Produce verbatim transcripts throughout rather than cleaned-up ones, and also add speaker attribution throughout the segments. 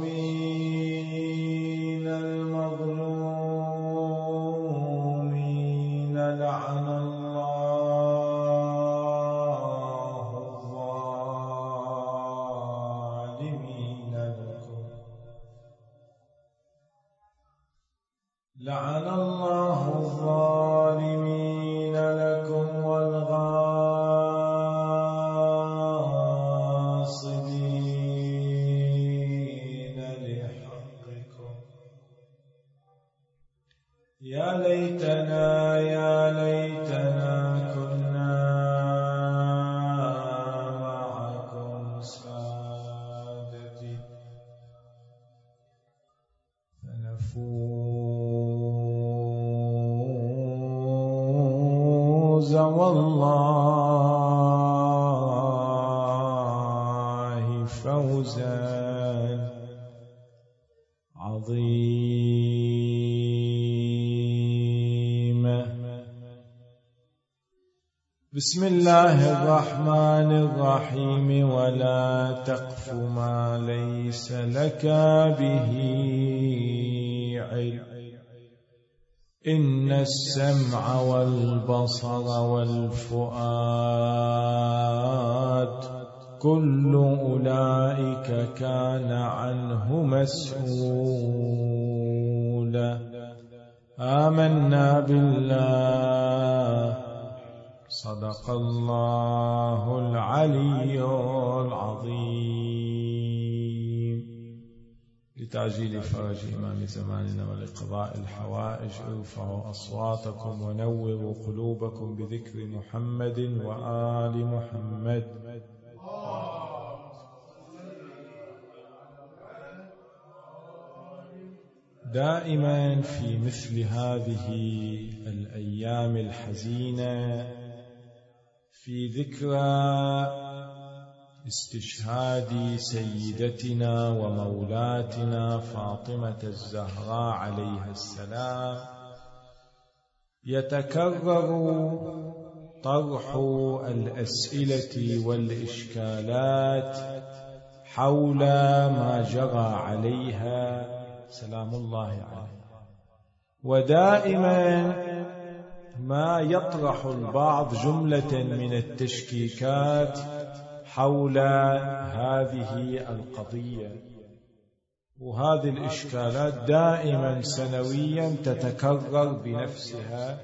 Speaker 1: المظلومين المظلومين لعن الله الظالمين لكم لعن الله الظالمين لكم والغاصبين لحقكم يا ليتنا يا ليتنا كنا معكم سادتي فنفوز والله فوزا عظيما. بسم الله الرحمن الرحيم ولا تقف ما ليس لك به علم إن السمع والبصر والفؤاد كل أولئك كان عنه مسؤولا. آمنا بالله صدق الله العلي العظيم. لتعجيل فرج إمام زماننا ولقضاء الحوائج ارفعوا أصواتكم ونوروا قلوبكم بذكر محمد وآل محمد. دائما في مثل هذه الأيام الحزينة في ذكرى استشهاد سيدتنا ومولاتنا فاطمة الزهراء عليها السلام يتكرر طرح الأسئلة والإشكالات حول ما جرى عليها سلام الله عليه، ودائما ما يطرح البعض جملة من التشكيكات حول هذه القضية، وهذه الإشكالات دائما سنويا تتكرر بنفسها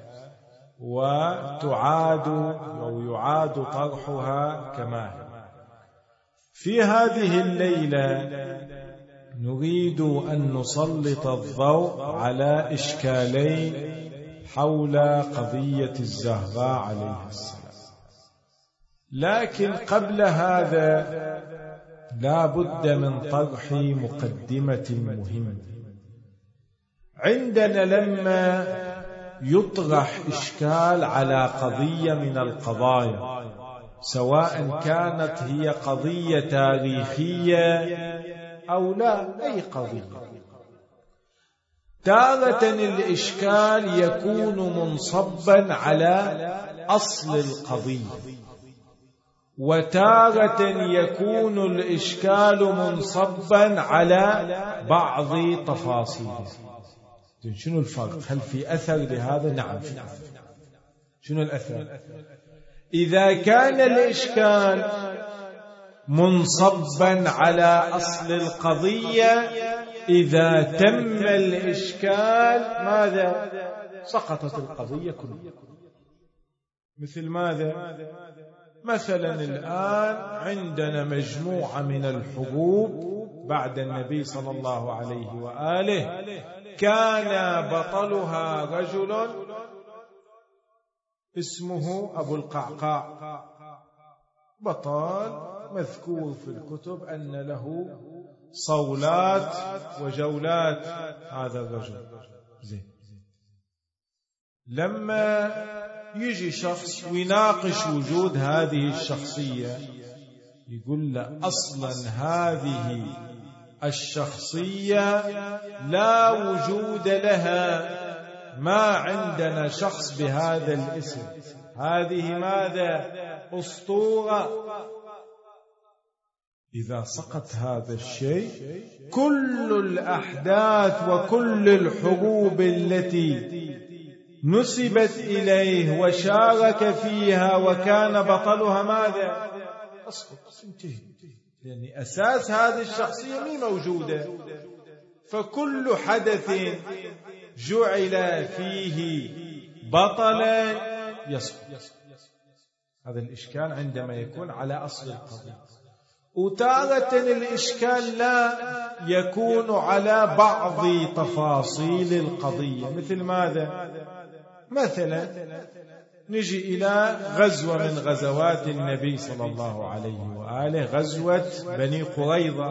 Speaker 1: وتعاد أو يعاد طرحها كما هي. في هذه الليلة نريد أن نسلط الضوء على إشكالين حول قضية الزهراء عليه السلام، لكن قبل هذا لا بد من طرح مقدمة مهمة. عندنا لما يطرح إشكال على قضية من القضايا، سواء كانت هي قضية تاريخية أو لا، أي قضية، تارة الإشكال يكون منصبا على أصل القضية، وتارة يكون الإشكال منصبا على بعض تفاصيله. شنو الفرق؟ هل في أثر لهذا؟ نعم. شنو الأثر؟ إذا كان الإشكال منصبا على أصل القضية، إذا تم الإشكال ماذا؟ سقطت القضية كلها. مثل ماذا؟ مثلا الآن عندنا مجموعة من الحروب بعد النبي صلى الله عليه وآله كان بطلها رجل اسمه أبو القعقاع، بطل مذكور في الكتب أن له صولات وجولات هذا الرجل. زين. لما يجي شخص ويناقش وجود هذه الشخصية يقول له أصلا هذه الشخصية لا وجود لها، ما عندنا شخص بهذا الاسم، هذه ماذا؟ أسطورة. إذا سقط هذا الشيء كل الأحداث وكل الحروب التي نسبت إليه وشارك فيها وكان بطلها ماذا؟ أسقط، انتهي، لأن أساس هذه الشخصية مي موجودة. فكل حدث جعل فيه بطلا يسقط. هذا الإشكال عندما يكون على أصل القضية. وتارة الإشكال لا يكون على بعض تفاصيل القضية. مثل ماذا؟ مثلا نجي إلى غزوة من غزوات النبي صلى الله عليه وآله، غزوة بني قريظة.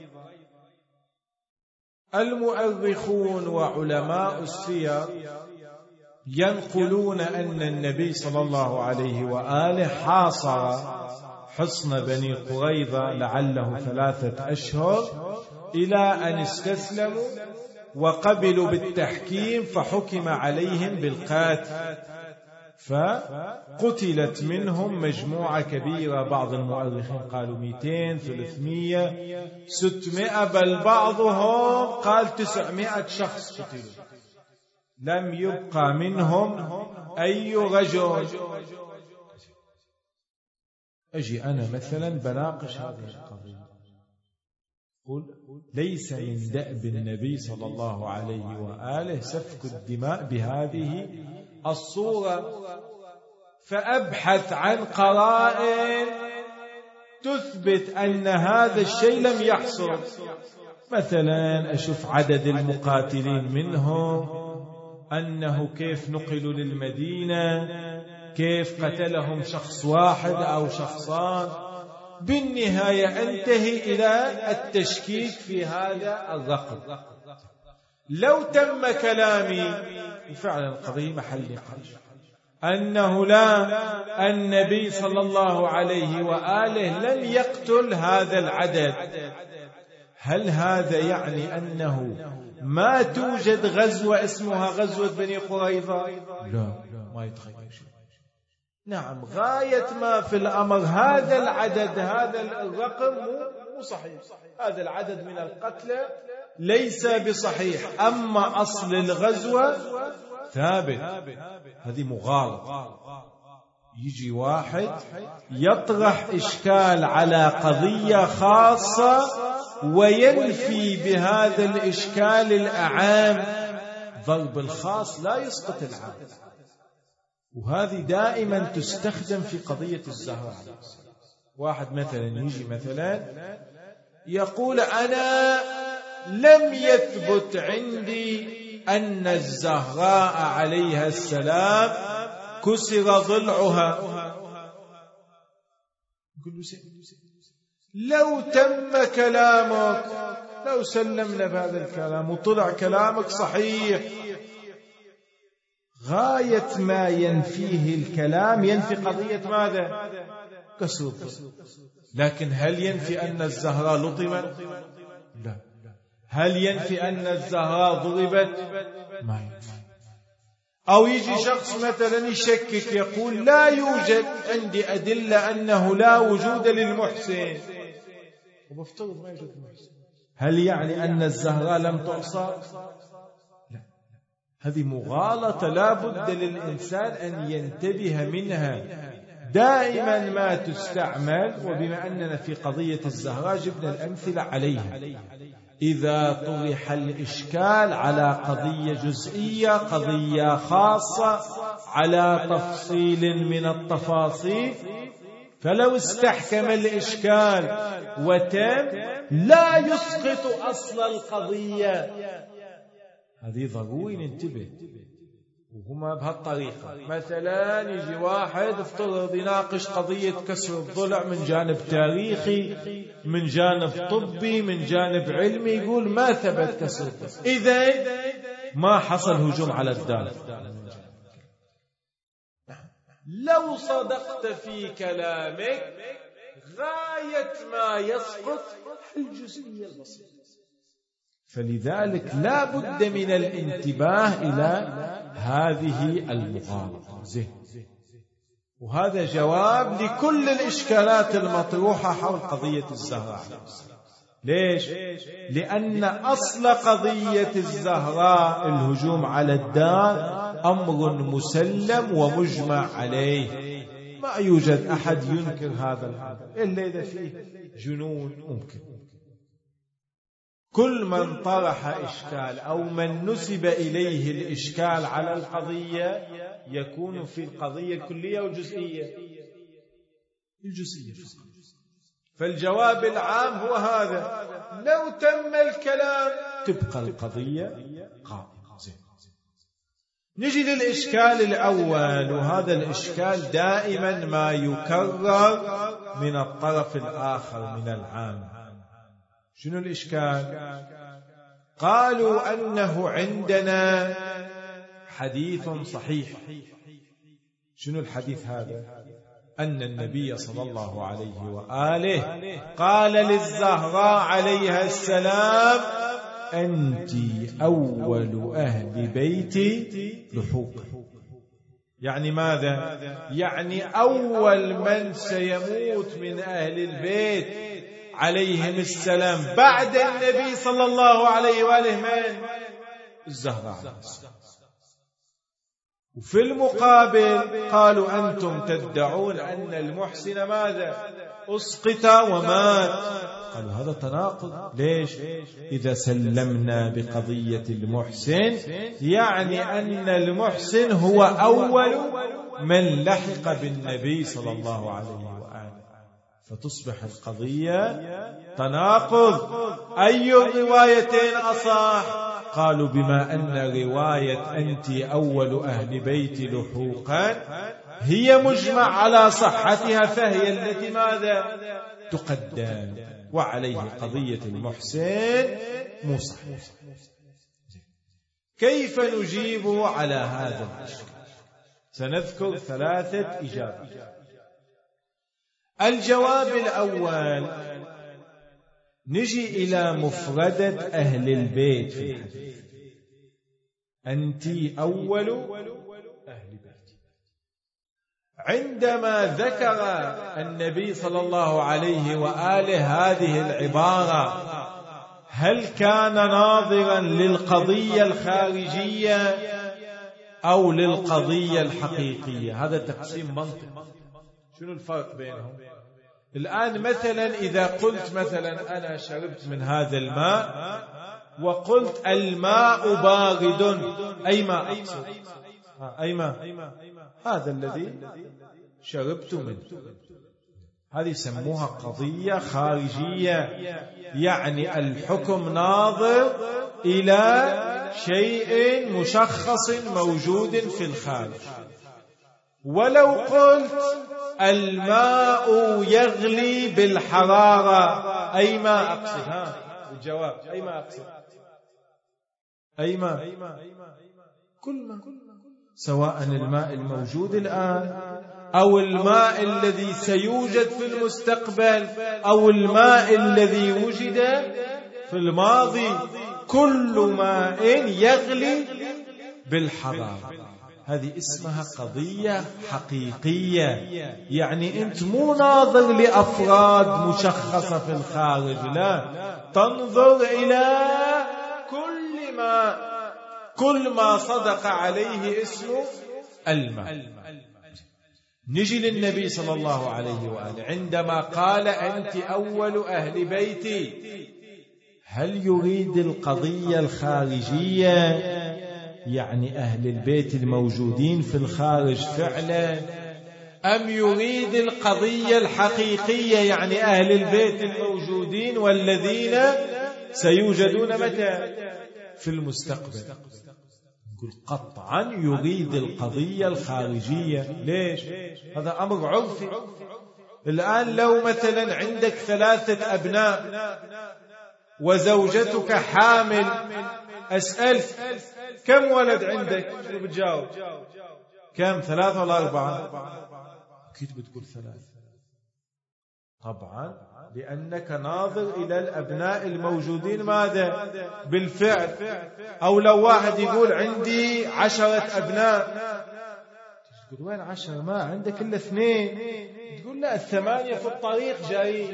Speaker 1: المؤرخون وعلماء السير ينقلون أن النبي صلى الله عليه وآله حاصر حصن بني قريظة لعله ثلاثة أشهر إلى أن استسلموا وقبلوا بالتحكيم، فحكم عليهم بالقتل، فقتلت منهم مجموعة كبيرة. بعض المؤرخين قالوا مئتين، ثلاثمائة، ستمائة، بل بعضهم قال تسعمائة شخص قتلوا، لم يبقى منهم أي رجل. أجي أنا مثلا بناقش هذه القضية، قل ليس من دأب النبي صلى الله عليه وآله سفك الدماء بهذه الصورة، فأبحث عن قرائن تثبت أن هذا الشيء لم يحصل. مثلا أشوف عدد المقاتلين منهم، أنه كيف نقلوا للمدينة، كيف قتلهم شخص واحد أو شخصان. بالنهاية أنتهي إلى التشكيك في هذا الرقم. لو تم كلامي فعلا القضية محل نقاش أنه لا، النبي صلى الله عليه وآله لم يقتل هذا العدد، هل هذا يعني أنه ما توجد غزوة اسمها غزوة بني قريظة؟ لا، ما يتغير شيء. نعم، غاية ما في الأمر هذا العدد، هذا الرقم مو صحيح، هذا العدد من القتلى ليس بصحيح، أما أصل الغزوة ثابت. هذه مغالطة. يجي واحد يطرح إشكال على قضية خاصة وينفي بهذا الإشكال الأعام. ضرب الخاص لا يسقط العام، وهذه دائما تستخدم في قضية الزهراء. واحد مثلا يجي مثلا يقول أنا لم يثبت عندي أن الزهراء عليها السلام كسر ضلعها. لو تم كلامك، لو سلمنا بهذا الكلام وطلع كلامك صحيح، غاية ما ينفيه الكلام ينفي قضية ماذا؟ كسر الضلع. لكن هل ينفي أن الزهراء لطمت؟ لا. هل ينفي أن الزهراء ضربت؟ ما ينفي. أو يجي شخص مثلا يشكك يقول لا يوجد عندي أدلة أنه لا وجود للمحسن، ومفترض ما يوجد المحسن، هل يعني أن الزهراء لم تعصى؟ لا. هذه مغالطة لا بد للإنسان أن ينتبه منها. دائما ما تستعمل، وبما أننا في قضية الزهراء جبنا الأمثلة عليها. إذا طرح الإشكال على قضية جزئية، قضية خاصة، على تفصيل من التفاصيل، فلو استحكم الإشكال وتم لا يسقط أصل القضية. هذه ضروري ننتبه، وهما بهالطريقة. مثلا يجي واحد افترض يناقش قضية كسر الضلع من جانب تاريخي، من جانب طبي، من جانب علمي، يقول ما ثبت كسر الضلع، إذا ما حصل هجوم على الدالة. لو صدقت في كلامك غاية ما يسقط الجزئية البسيطة. فلذلك لا بد من الانتباه إلى هذه المغالطة. زين. وهذا جواب لكل الإشكالات المطروحة حول قضية الزهراء. ليش؟ لأن أصل قضية الزهراء الهجوم على الدار أمر مسلم ومجمع عليه، ما يوجد أحد ينكر هذا الأمر إلا إذا فيه جنون ممكن. كل من طرح إشكال أو من نسب إليه الإشكال على القضية يكون في القضية الكلية والجزئية. الجزئية فالجواب العام هو هذا: لو تم الكلام تبقى القضية قائمة. نجي للإشكال الأول، وهذا الإشكال دائما ما يكرر من الطرف الآخر من العام. شنو الإشكال؟ قالوا أنه عندنا حديث صحيح. شنو الحديث هذا؟ أن النبي صلى الله عليه وآله قال للزهراء عليها السلام: أنت أول أهل بيتي لحوقا. يعني ماذا؟ يعني أول من سيموت من أهل البيت عليهم السلام بعد النبي صلى الله عليه وآله من؟ الزهراء. وفي المقابل قالوا أنتم تدعون أن المحسن ماذا؟ أسقط ومات. قالوا هذا تناقض. ليش؟ إذا سلمنا بقضية المحسن يعني أن المحسن هو أول من لحق بالنبي صلى الله عليه وآله، فتصبح القضية تناقض. أي الروايتين أصح؟ قالوا بما أن رواية أنت أول أهل بيت لحوقا هي مجمع على صحتها فهي التي ماذا؟ تقدم، وعليه قضية المحسن مو صحيح. كيف نجيب على هذا الإشكال؟ سنذكر ثلاثة إجابات. الجواب الأول: نجي إلى مفردة أهل البيت في الحديث: أنت أول أهل بيت. عندما ذكر النبي صلى الله عليه وآله هذه العبارة هل كان ناظرا للقضية الخارجية أو للقضية الحقيقية؟ هذا تقسيم منطق. شنو الفرق بينهم؟ الآن مثلا إذا قلت مثلا أنا شربت من هذا الماء وقلت الماء بارد، أي ماء أقصد؟ أي ماء؟ هذا الذي شربت منه. هذه يسموها قضية خارجية، يعني الحكم ناظر إلى شيء مشخص موجود في الخارج. ولو قلت الماء يغلي بالحرارة، أي ماء أقصد؟ ها الجواب أي ماء أقصد؟ أي ماء؟ كل ماء، سواء الماء الموجود الآن أو الماء الذي سيوجد في المستقبل أو الماء الذي وجد في الماضي، كل ماء يغلي بالحرارة. هذه اسمها قضية حقيقية، يعني أنت مو ناظر لأفراد مشخصة في الخارج، لا، تنظر إلى كل ما كل ما صدق عليه اسمه الماء. نجي للنبي صلى الله عليه وآله عندما قال أنت أول أهل بيتي، هل يريد القضية الخارجية يعني أهل البيت الموجودين في الخارج فعلا، أم يريد القضية الحقيقية يعني أهل البيت الموجودين والذين سيوجدون متى؟ في المستقبل. نقول قطعا يريد القضية الخارجية. ليش؟ هذا أمر عرفي. الآن لو مثلا عندك ثلاثة أبناء وزوجتك حامل، أسألك كم ولد عندك؟ شو بتجاوب؟ كم؟ ثلاثة ولا أربعة؟ أكيد بتقول ثلاثة. طبعا لأنك ناظر إلى الأبناء الموجودين ماذا؟ بالفعل. أو لو واحد يقول عندي عشرة أبناء، تقول وين عشرة؟ ما عندك إلا اثنين. تقول لا، الثمانية في الطريق جاي.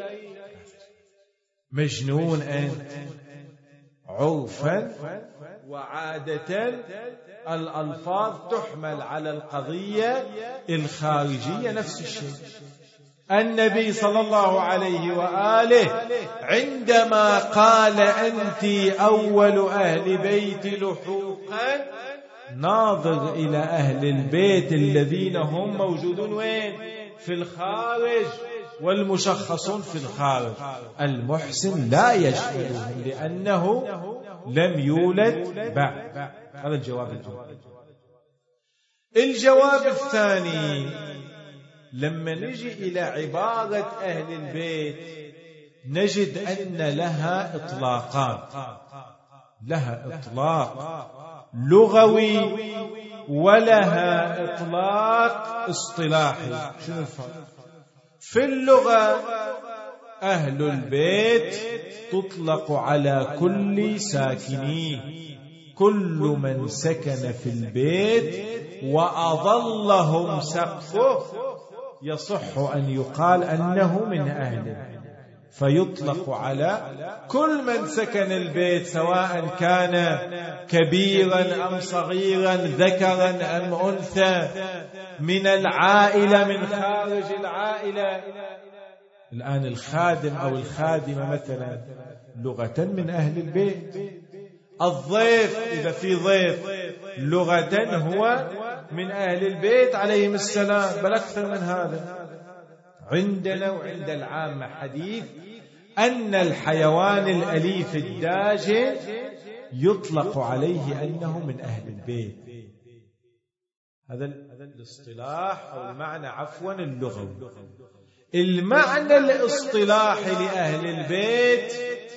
Speaker 1: مجنون أنت. عرفا وعادة الألفاظ تحمل على القضية الخارجية نفس الشيء. النبي صلى الله عليه وآله عندما قال أنت أول أهل بيت لحوقا، ناظر إلى أهل البيت الذين هم موجودون وين؟ في الخارج، والمشخصون في الخارج. المحسن لا يشملهم لأنه لم يولد بعد. هذا الجواب الجواب الجواب الثاني، لما نجي إلى عبارة أهل البيت نجد أن لها إطلاقان. لها إطلاق لغوي ولها إطلاق اصطلاحي. شنو الفرق؟ في اللغة أهل البيت تطلق على كل ساكنيه، كل من سكن في البيت وأظلهم سقفه يصح أن يقال أنه من أهله، فيطلق على كل من سكن البيت سواء كان كبيرا أم صغيرا، ذكرا أم أنثى، من العائلة من خارج العائلة. الآن الخادم أو الخادمة مثلا لغة من أهل البيت. الضيف إذا في ضيف لغة هو من أهل البيت عليهم السلام، بل أكثر من هذا. عندنا وعند العامة حديث أن الحيوان الأليف الداجن يطلق عليه أنه من أهل البيت. هذا الاصطلاح أو المعنى عفوا اللغوي. المعنى الاصطلاحي لأهل البيت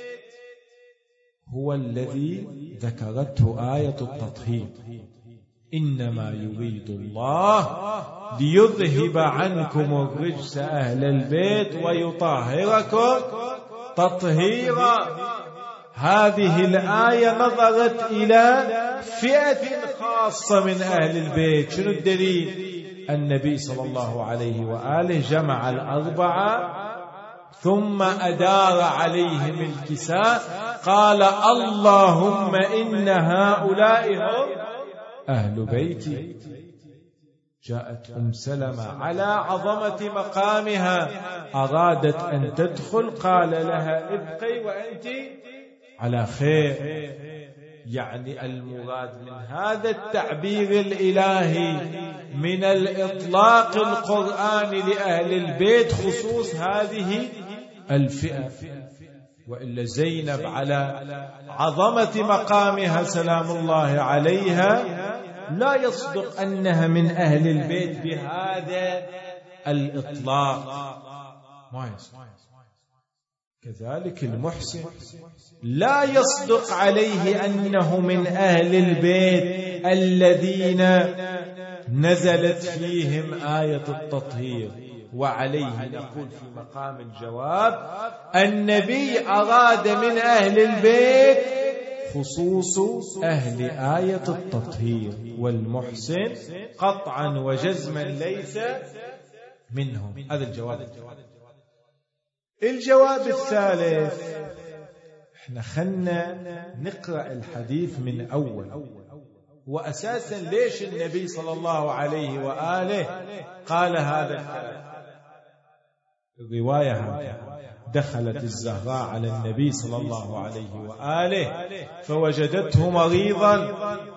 Speaker 1: هو الذي ذكرته آية التطهير: إنما يريد الله ليذهب عنكم الرجس أهل البيت ويطهركم تطهيرا. هذه الآية نظرت إلى فئة خاصة من أهل البيت. شنو الدليل؟ النبي صلى الله عليه وآله جمع الأربعة ثم أدار عليهم الكساء، قال: اللهم إن هؤلاء هم أهل بيتي. جاءت أم سلمة على عظمة مقامها، أرادت أن تدخل، قال لها: ابقي وأنت على خير. يعني المراد من هذا التعبير الإلهي من الإطلاق القرآني لأهل البيت خصوص هذه الفئة. وإلا زينب على عظمة مقامها سلام الله عليها لا يصدق أنها من أهل البيت بهذا الإطلاق، ما يصدق. كذلك المحسن لا يصدق عليه أنه من أهل البيت الذين نزلت فيهم آية التطهير. وعليه نقول في مقام الجواب: النبي أراد من أهل البيت خصوص أهل آية التطهير، والمحسن قطعا وجزما ليس منهم. هذا الجواب. الجواب الثالث، احنا خلنا نقرأ الحديث من أول. وأساسا ليش النبي صلى الله عليه وآله قال هذا الكلام؟ الرواية هذه: دخلت الزهراء على النبي صلى الله عليه وآله فوجدته مريضا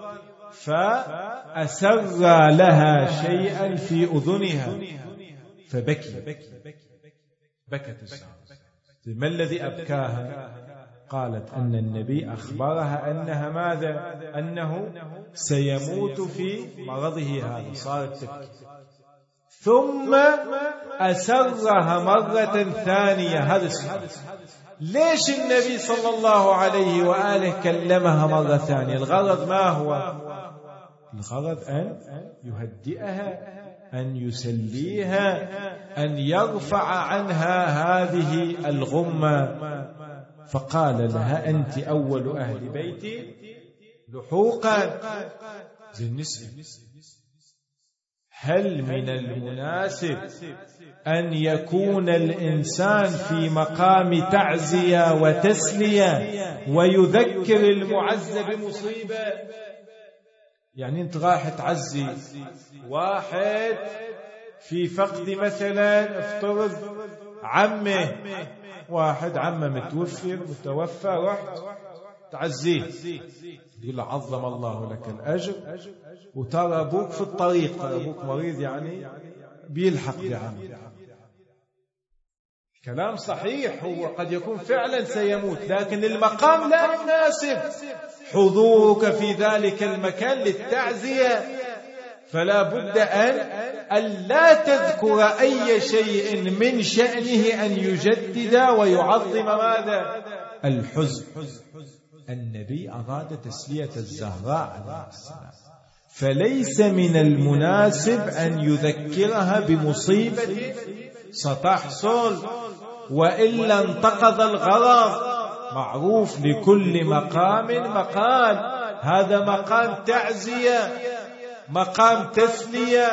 Speaker 1: فأسر لها شيئا في أذنها فبكي. بكت الزهراء. ما الذي أبكاها؟ قالت أن النبي أخبرها أنها ماذا؟ أنه سيموت في مرضه هذا. صارت تبكي. ثم أسرها مرة ثانية. هذا السؤال: ليش النبي صلى الله عليه وآله كلمها مرة ثانية؟ الغرض ما هو؟ الغرض أن يهدئها، أن يسليها، أن يرفع عنها هذه الغمة. فقال لها: أنت أول أهل بيتي لحوقا. زي النسبة. هل من المناسب أن يكون الإنسان في مقام تعزية وتسلية ويذكر المعزى بمصيبة؟ يعني أنت راح تعزي واحد في فقد مثلا افترض عمه، واحد عمه متوفي متوفى رحت تعزيه، يقول له عظم الله لك الأجر، وترى أبوك في الطريق، ترى أبوك مريض يعني بيلحق بعمه. كلام صحيح، هو قد يكون فعلا سيموت، لكن المقام لا يناسب حضورك في ذلك المكان للتعزية، فلا بد أن لا تذكر أي شيء من شأنه أن يجدد ويعظم ماذا؟ الحزن. النبي أراد تسلية الزهراء عليه السلام، فليس من المناسب أن يذكرها بمصيبة ستحصل، وإلا انتقض الغرض. معروف لكل مقام مقال، هذا مقام تعزية، مقام تسلية،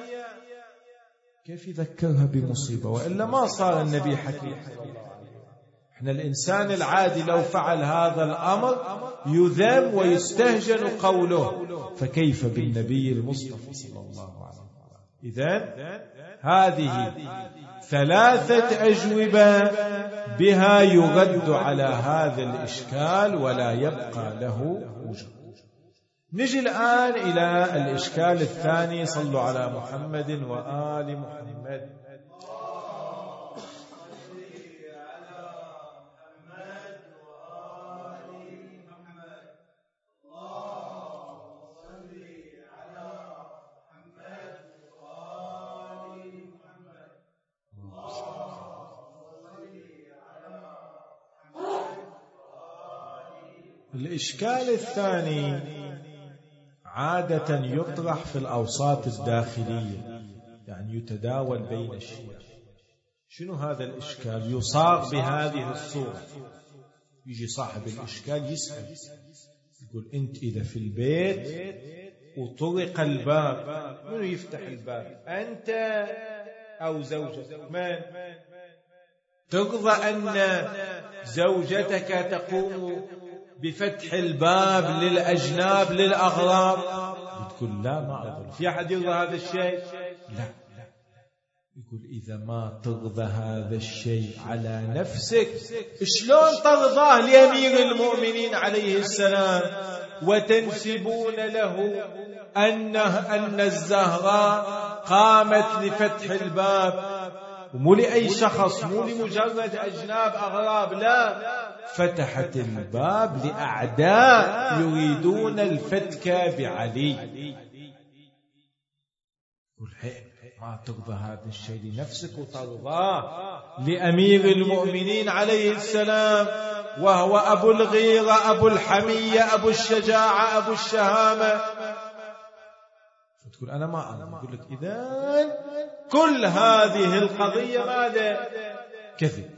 Speaker 1: كيف يذكرها بمصيبة؟ وإلا ما صار النبي حكيم. احنا الإنسان العادي لو فعل هذا الأمر يذم ويستهجن قوله، فكيف بالنبي المصطفى صلى الله عليه وسلم؟ إذن هذه ثلاثة أجوبة بها يرد على هذا الإشكال ولا يبقى له وجود. نجي الآن إلى الإشكال الثاني. صلوا على محمد وآل محمد. الإشكال الثاني عادة يطرح في الأوساط الداخلية، يعني يتداول بين الشيعة. شنو هذا الإشكال؟ يصاغ بهذه الصورة. يجي صاحب الإشكال يسأل، يقول أنت إذا في البيت وطرق الباب، منو يفتح الباب؟ أنت أو زوجتك؟ من ترضى أن زوجتك تقوم بفتح الباب للأجناب للأغراب؟ بتقول لا، ما أرضى. في أحد يرضى هذا الشيء؟ لا. يقول إذا ما ترضى هذا الشيء على نفسك، شلون ترضاه لأمير المؤمنين عليه السلام وتنسبون له أنه أن الزهراء قامت لفتح الباب؟ مو لأي شخص، مو لمجرد أجناب أغراب، لا، فتحت الباب لأعداء يريدون الفتك بعلي. قل ما ترضى هذا الشيء لنفسك وترضاه لأمير المؤمنين عليه السلام، وهو أبو الغيرة، أبو الحمية، أبو الشجاعة، أبو الشهامة. فتقول أنا ما أنا أقول لك إذن كل هذه القضية ماذا؟ كذب.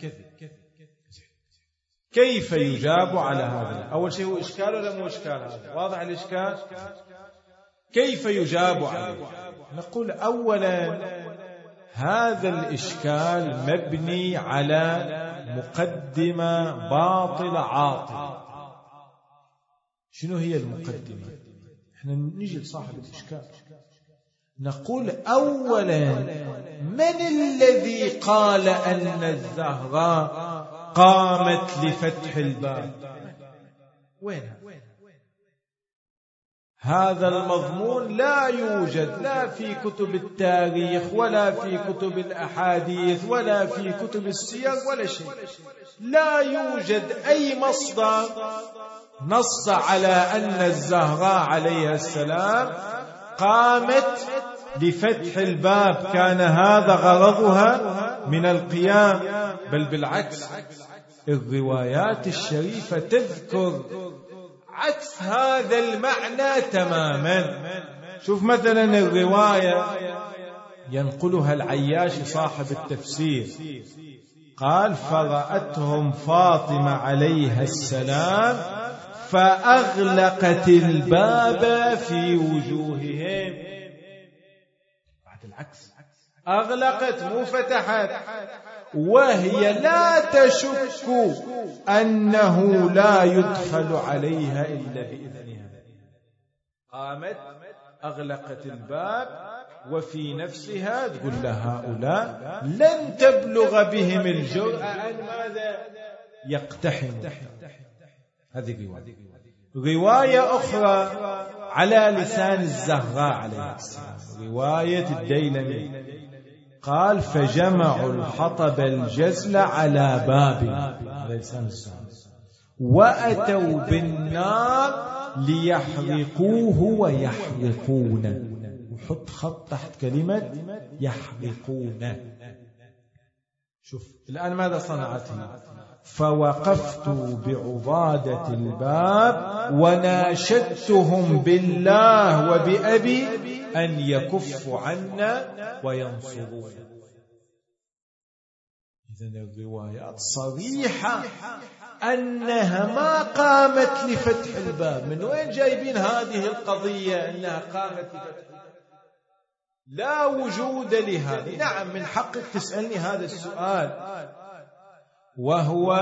Speaker 1: كيف يجاب على هذا؟ أول شيء هو إشكال ولا مو إشكال؟ هذا واضح الإشكال. كيف يجاب عليه؟ نقول أولا هذا الإشكال مبني على مقدمة باطلة عاطلة. شنو هي المقدمة؟ احنا نجي لصاحب الإشكال نقول أولا من الذي قال أن الزهراء قامت لفتح الباب؟ وين هذا المضمون؟ لا يوجد لا في كتب التاريخ ولا في كتب الأحاديث ولا في كتب السير ولا شيء. لا يوجد أي مصدر نص على أن الزهراء عليه السلام قامت لفتح الباب، كان هذا غرضها من القيام، بل بالعكس الروايات الشريفة تذكر عكس هذا المعنى تماما. شوف مثلا الرواية ينقلها العياش صاحب التفسير، قال فرأتهم فاطمة عليها السلام فأغلقت الباب في وجوههم. بالعكس، أغلقت مو فتحت، وهي لا تشك أنه لا يدخل عليها إلا بإذنها. قامت أغلقت الباب وفي نفسها تقول لها هؤلاء لن تبلغ بهم الجرأة أن ماذا يقتحموا. هذه رواية. رواية أخرى على لسان الزهراء عليه السلام، رواية الديلمي، قال فجمعوا الحطب الجزل على باب على لسان الزهراء وأتوا بالنار ليحرقوه ويحرقون. وحط خط تحت كلمة يحرقون. شوف الآن ماذا صنعته؟ فوقفت بعضادة الباب وناشدتهم بالله وبأبي أن يكفوا عنا وينصرونا. إذن الروايات صريحة أنها ما قامت لفتح الباب. من وين جايبين هذه القضية أنها قامت لفتح الباب؟ لا وجود لهذا. نعم من حقك تسألني هذا السؤال، وهو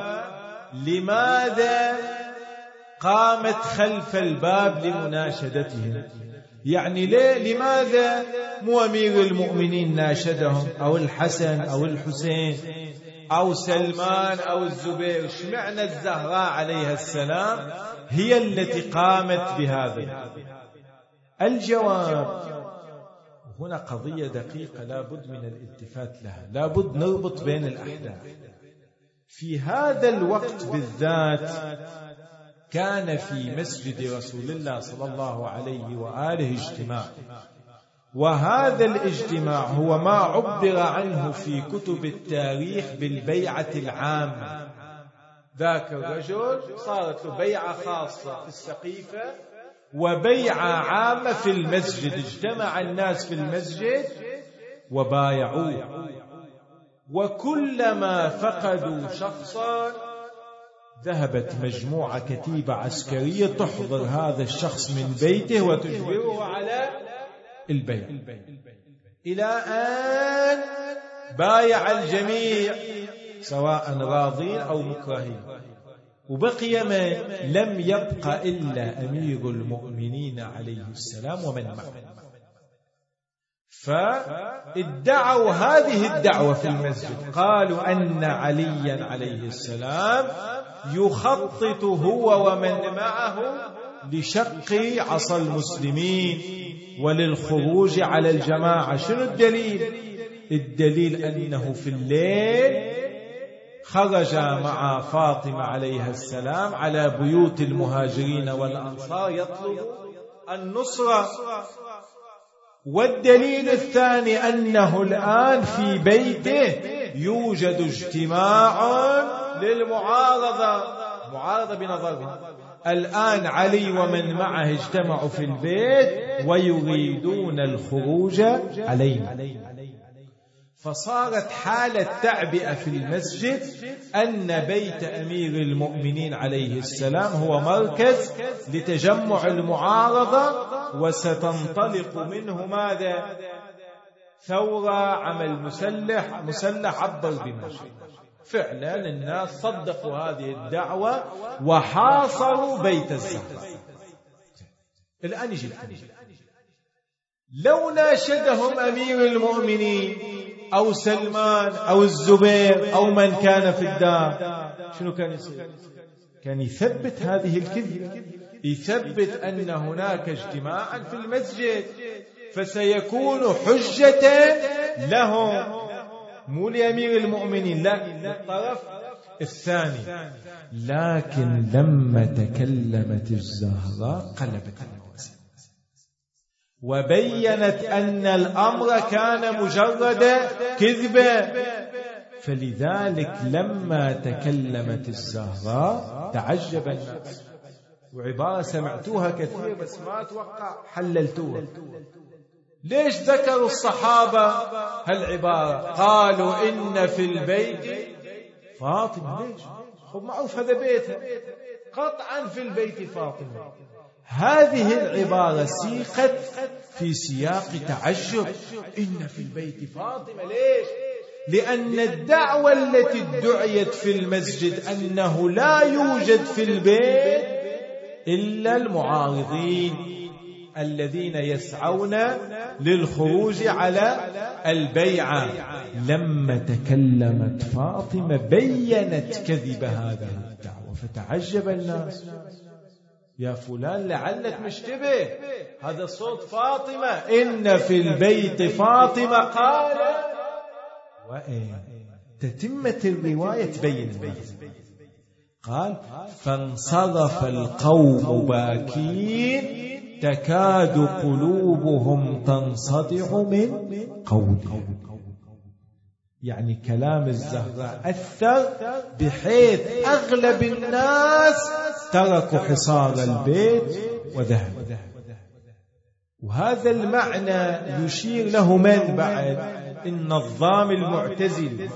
Speaker 1: لماذا قامت خلف الباب لمناشدتهم؟ يعني ليه؟ لماذا مو أمير المؤمنين ناشدهم أو الحسن أو الحسين أو سلمان أو الزبير؟ اشمعنى الزهراء عليها السلام هي التي قامت بهذا؟ الجواب هنا قضية دقيقة لا بد من الالتفات لها، لا بد نربط بين الأحداث. في هذا الوقت بالذات كان في مسجد رسول الله صلى الله عليه وآله اجتماع، وهذا الاجتماع هو ما عبر عنه في كتب التاريخ بالبيعة العامة. ذاك الرجل صارت له بيعة خاصة في السقيفة وبيعة عامة في المسجد، اجتمع الناس في المسجد وبايعوه، وكلما فقدوا شخصا ذهبت مجموعة كتيبة عسكرية تحضر هذا الشخص من بيته وتجبره على البيع، إلى أن بايع الجميع سواء راضين أو مكرهين، وبقي من لم يبق إلا أمير المؤمنين عليه السلام ومن معه. فادعوا هذه الدعوة في المسجد، قالوا أن عليا عليه السلام يخطط هو ومن معه لشق عصا المسلمين وللخروج على الجماعة. شنو الدليل؟ الدليل أنه في الليل خرج مع فاطمة عليها السلام على بيوت المهاجرين والأنصار يطلب النصرة. والدليل الثاني أنه الآن في بيته يوجد اجتماع للمعارضة، معارضة بنظرهم. الآن علي ومن معه اجتمعوا في البيت ويريدون الخروج علينا. فصارت حالة تعبئة في المسجد أن بيت أمير المؤمنين عليه السلام هو مركز لتجمع المعارضة، وستنطلق منه ماذا؟ ثورة، عمل مسلح مسلح عبر دمشق. فعلا الناس صدقوا هذه الدعوة وحاصروا بيت الزهراء. الآن يجي لو ناشدهم أمير المؤمنين أو سلمان أو الزبير أو من كان في الدار، شنو كان يصير؟ كان يثبت هذه الكذبة، يثبت أن هناك اجتماعا في المسجد، فسيكون حجة لهم، مو لأمير المؤمنين، لا، للطرف الثاني. لكن لما تكلمت الزهراء قلبت الموازين وبينت أن الأمر كان مجرد كذبة. فلذلك لما تكلمت الزهراء تعجب الناس، وعبارة سمعتوها كثير بس ما أتوقع حللتوها. ليش ذكروا الصحابة هالعبارة؟ قالوا إن في البيت فاطمة. ليش؟ خب معروف هذا بيتها، قطعا في البيت فاطمة. هذه العبارة سيقت في سياق تعجب. إن في البيت فاطمة. ليش؟ لأن الدعوة التي ادعيت في المسجد أنه لا يوجد في البيت إلا المعارضين الذين يسعون للخروج على البيعة. لما تكلمت فاطمة بينت كذب هذه الدعوة، فتعجب الناس. يا فلان لعلك مشتبه، هذا صوت فاطمة. إن في البيت فاطمة. قال وإن تتمة الرواية تبين البيت. قال فانصرف القوم باكين تكاد قلوبهم تنصدع من قوله. يعني كلام الزهراء أثر بحيث أغلب الناس تركوا حصار البيت وذهبوا. وهذا المعنى يشير له من بعد؟ النظام المعتزلي.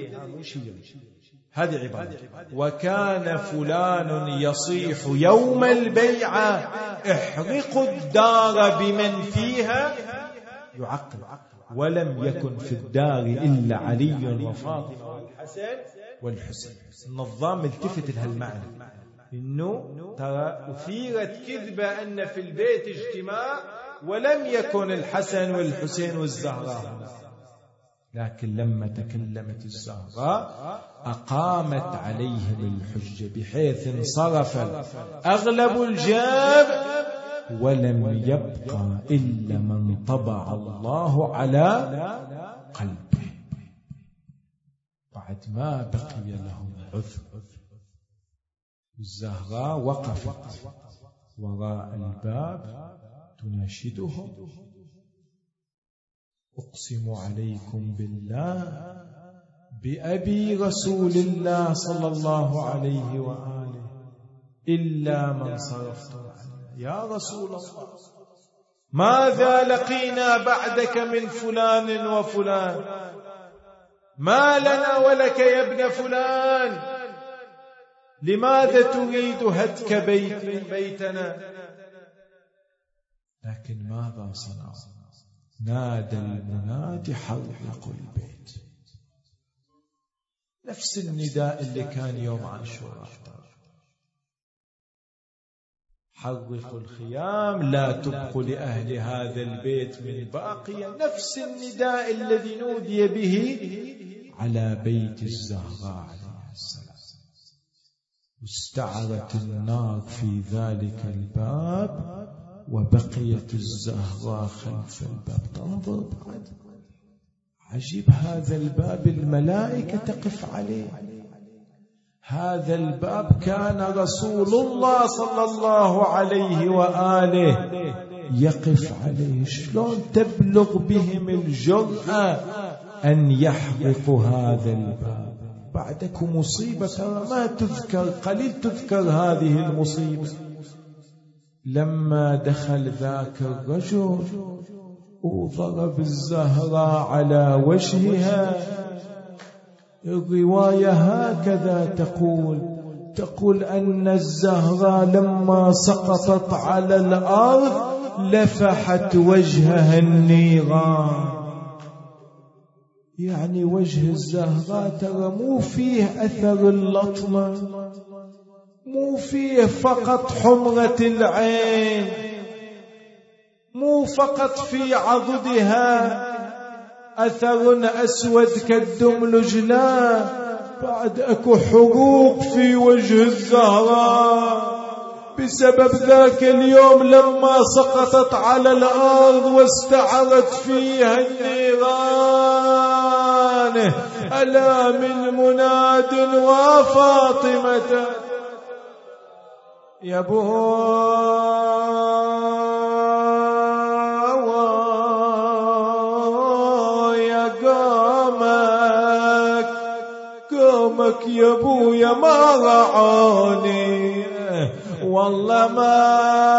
Speaker 1: هذه عبارة. وكان فلان يصيح يوم البيعة احرقوا الدار بمن فيها يعقل. ولم يكن في الدار إلا علي وفاطمة والحسن والحسين. النظام التفت لهالمعنى، إنه ترى أثيرت كذبة أن في البيت اجتماع ولم يكن الحسن والحسين والزهراء. لكن لما تكلمت الزهراء أقامت عليهم الحجة بحيث انصرف أغلب الجاب ولم يبقى إلا من طبع الله على قلبه. بعد ما بقي لهم عذر، الزهراء وقفت وراء الباب تناشدهم: أقسم عليكم بالله بأبي رسول الله صلى الله عليه وآله إلا من صرفتم عنه. يا رسول الله، ماذا لقينا بعدك من فلان وفلان؟ ما لنا ولك يا ابن فلان؟ لماذا تريد هتك بيت من بيتنا؟ لكن ماذا صنع؟ نادى المنادي: حرقوا البيت. نفس النداء اللي كان يوم عاشوراء: حرقوا الخيام، لا تبقوا لأهل هذا البيت من باقية. نفس النداء الذي نودي به على بيت الزهراء عليه السلام. واستعرت النار في ذلك الباب وبقيت الزهراء خلف الباب تنظر. بعد عجيب، هذا الباب الملائكة تقف عليه. هذا الباب كان رسول الله صلى الله عليه وآله يقف عليه. شلون تبلغ بهم الجرأة أن يحرقوا هذا الباب؟ بعدك مصيبة ترى ما تذكر، قليل تذكر هذه المصيبة. لما دخل ذاك الرجل وضرب الزهراء على وجهها، الرواية هكذا تقول تقول أن الزهراء لما سقطت على الأرض لفحت وجهها النيران. يعني وجه الزهراء ترى مو فيه أثر اللطمة، مو فيه فقط حمرة العين، مو فقط في عضدها أثر أسود كالدملج، لا، بعد أكو حروق في وجه الزهراء بسبب ذاك اليوم لما سقطت على الأرض واستعرت فيها النيران. ألا من مناد وفاطمة يا بويا قومك قومك يا بويا ما رعوني، والله ما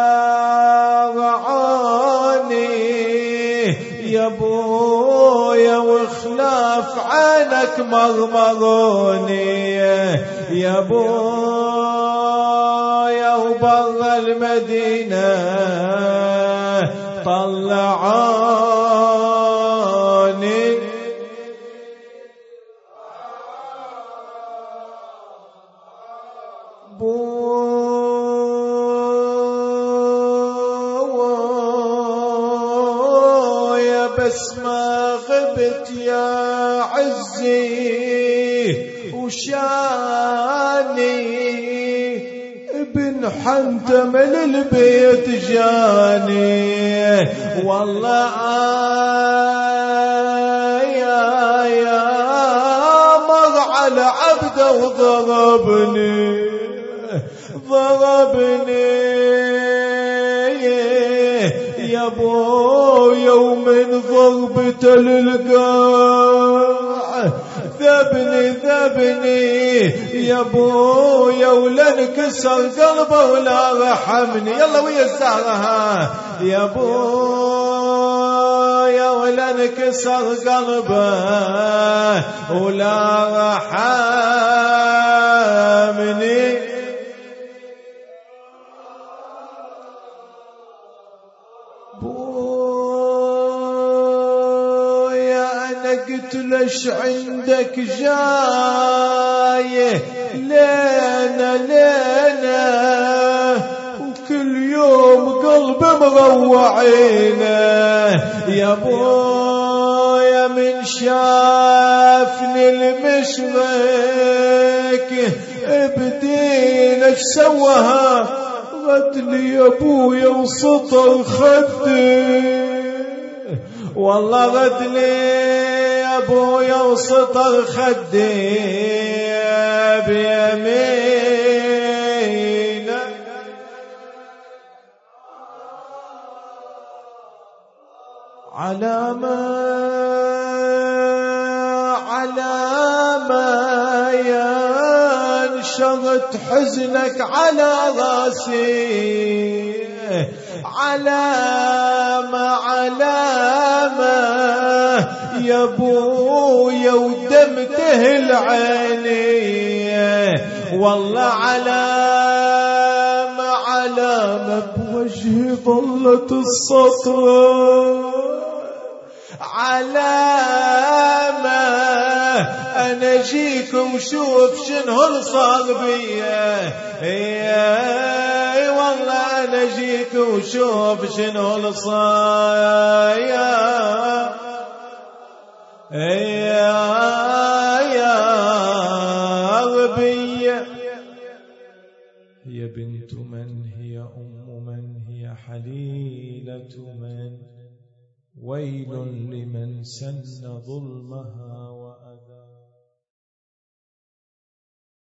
Speaker 1: رعوني يا بويا، وخلاف عنك مرمروني يا بويا، وبعد وبر المدينة طلعوني بويا بس ما غبت يا عزي وشاني ابن حنتم للبيت جاني والله يا يا مر على عبده وضربني ضربني يا ابويا ومن ضربته للقاع ذبني ذبني يا ابويا ولا انكسر قلبه ولا رحمني. يلا ويا الزهرة يا ابويا ولا انكسر قلبه ولا رحمني. قلت ليش عندك جايه لينا لينا وكل يوم قلبي مروعينا يا ابويا من شافني المشرك بدينا ايش سواها غدلي يا ابويا وسطر خدي والله غدلي ابويا وسطر خدي بيمينه على ما على ما ينشرت حزنك على راسي على ما على ما يا ابويا ودمته العيني والله علامة علامة بوجهي ظلت السطرة علامة أنا جيك وشوف شنو اللي صار بيا اي والله أنا جيك وشوف شنو اللي صار يا يا ربية. هي بنت من هي أم من هي حليلة من ويل لمن سن ظلمها